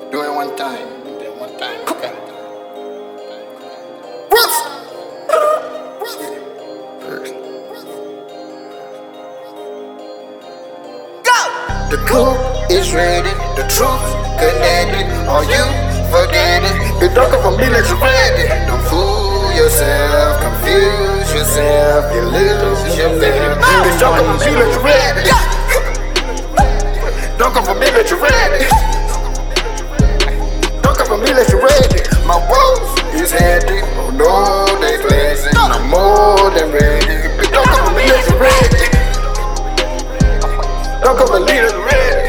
Do it one time. Do it one time. Okay. The coup is ready, the truth connected. Are you forgetting? The darker for me that you're ready. Don't fool yourself, confuse yourself, you lose your fear. The darker for me that you're ready. Darker for me that you're ready. Darker for me that you're ready. My woes is handy. Oh no, they blazing. I'm more than ready. The darker for me that you're ready. Don't come for me that you're ready.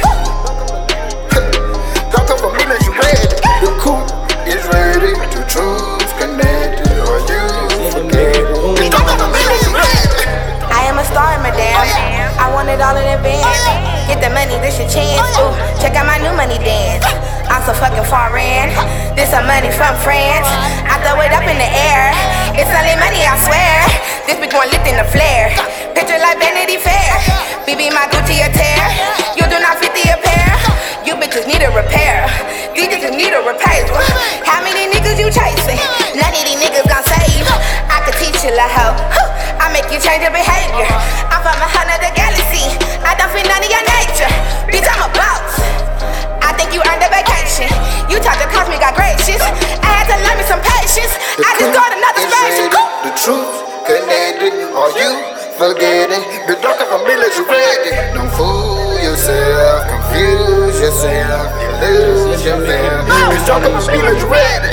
Don't come for me that you're ready. The coup is ready. The truth connected. Or you forget. Don't come for me that you're ready. I am a star, madame. I want it all in advance. Get the money, this your chance. Ooh, check out my new money dance. I'm so fucking foreign. This some money from France. I throw it up in the air. It's only money, I swear. This bitch one lit in the flare. Picture like Vanity Fair. BB my Gucci a tear. You do not fit the pair. You bitches need a repair. These bitches need a repair. How many niggas you chasing? None of these niggas gon' save. I could teach you la hoe. I make you change your behavior. I'm from another galaxy. I don't fit none of your nature. Bitch, I'm a boss. I think you earned a vacation. You talk to cost me, got gracious. I had to learn me some patience. I just got another spaceship. The truth connected. Are you forgetting? The darker for me that you're ready. Don't fool yourself, confuse yourself, you lose your fear. The darker for me that you're ready.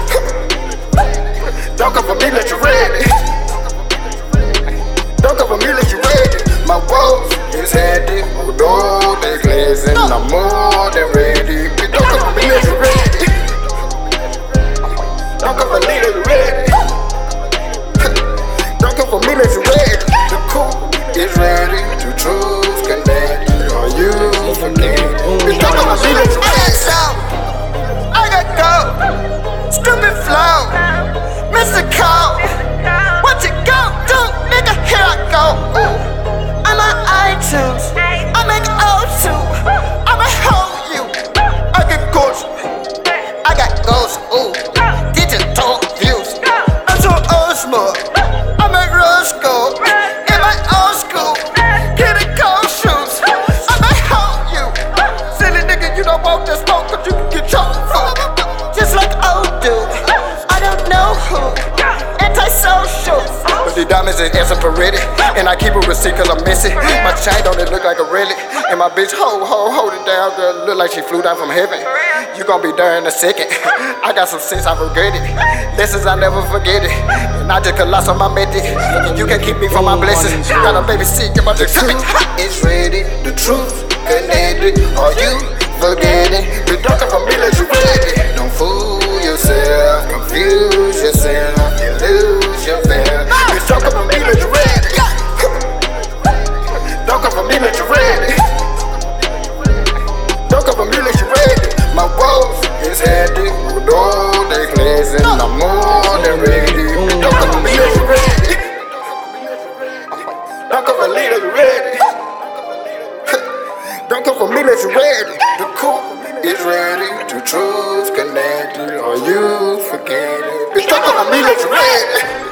Darker for me that you're ready. Darker for me that you're ready. My woes is handy. Oh no, they glazing. I'm more than ready. The darker for me that you're ready. Darker for me that you're ready. Darker for me that you're ready. The coup is ready. The truth connected. Are you forgetting? The darker for me that you're ready. I got go. Stupid flow. Mr. Cole. What you gon' do, nigga? Here I go. I'm on iTunes. I make O2. I'ma hold you. I get ghosts. I got ghosts. Ooh. Digital views. I'm so old smart. I make Roscoe. In my old school. Get it cold shoes. I'ma hold you. Silly nigga, you don't want this smoke, cause you can get choked for. Just like old dude. I don't know who. Antisocial. But the diamonds is Esseperetti. And I keep a receipt cause I miss it. My chain don't it look like a relic. And my bitch hold it down, girl. Look like she flew down from heaven. You gon' be there in a second. I got some sense, I regret it. Lessons I never forget it. And I just collapse on my method. You can keep me from my blessings. Got a baby sick, get my just it's ready. The truth connected. Are you forgetting? The darker for me that you ready. Don't fool yourself, confuse yourself, you lose your fear. The darker for me that you ready. Darker for me that you ready. Darker for me that you ready. My woes is handy. Oh no, they glazing. I'm more than ready. Darker for me that you ready. Darker for me that you ready. Darker for me that you ready. The coup is ready. The truth connected. Are you forgetting? It's darker for me that you ready.